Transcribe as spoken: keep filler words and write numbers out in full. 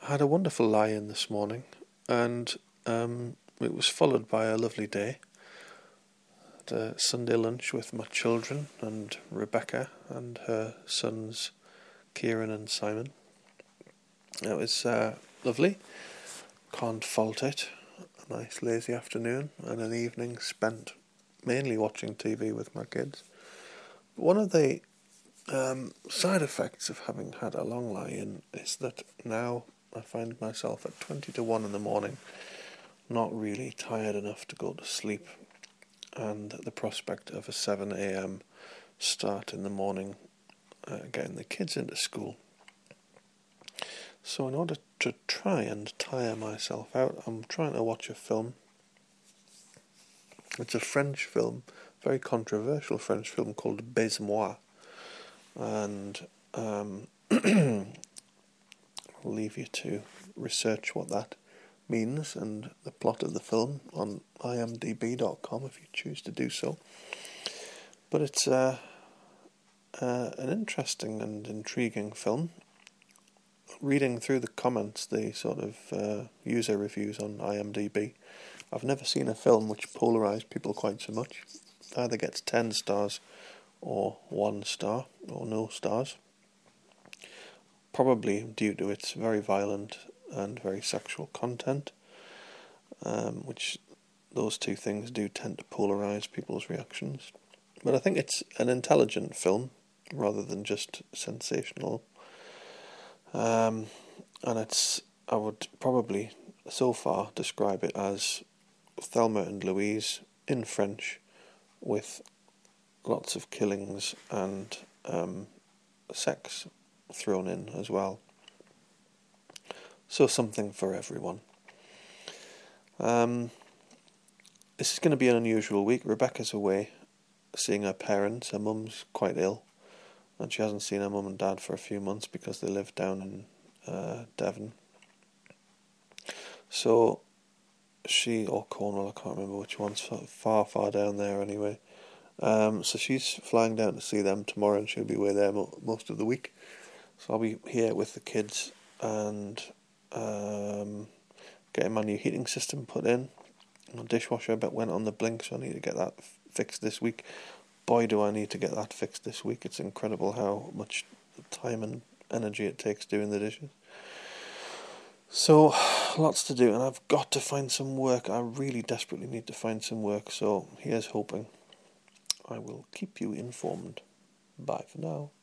I had a wonderful lie-in this morning, and um, it was followed by a lovely day. Had a Sunday lunch with my children and Rebecca and her sons Kieran and Simon. It was uh, lovely. Can't fault it. A nice lazy afternoon and an evening spent mainly watching T V with my kids. One of the um, side effects of having had a long lie-in is that now I find myself at twenty to one in the morning not really tired enough to go to sleep, and the prospect of a seven a.m. start in the morning uh, getting the kids into school. So in order to try and tire myself out, I'm trying to watch a film. It's a French film, very controversial French film called Baise-moi, and um, I'll leave you to research what that means and the plot of the film on I M D B dot com if you choose to do so. But it's uh, uh, an interesting and intriguing film. Reading through the comments, the sort of uh, user reviews on I M D B, I've never seen a film which polarised people quite so much. It either gets ten stars or one star or no stars. Probably due to its very violent and very sexual content, um, which those two things do tend to polarise people's reactions. But I think it's an intelligent film rather than just sensational. Um, and it's, I would probably so far describe it as Thelma and Louise in French with lots of killings and um, sex thrown in as well. So something for everyone. Um, this is going to be an unusual week. Rebecca's away seeing her parents. Her mum's quite ill, and she hasn't seen her mum and dad for a few months because they live down in uh, Devon. So she, or Cornwall, I can't remember which one's far, far down there anyway. Um, so she's flying down to see them tomorrow, and she'll be away there mo- most of the week. So I'll be here with the kids and um, getting my new heating system put in. My dishwasher bit went on the blink, so I need to get that f- fixed this week. Boy, do I need to get that fixed this week. It's incredible how much time and energy it takes doing the dishes. So, lots to do, and I've got to find some work. I really desperately need to find some work, so here's hoping. I will keep you informed. Bye for now.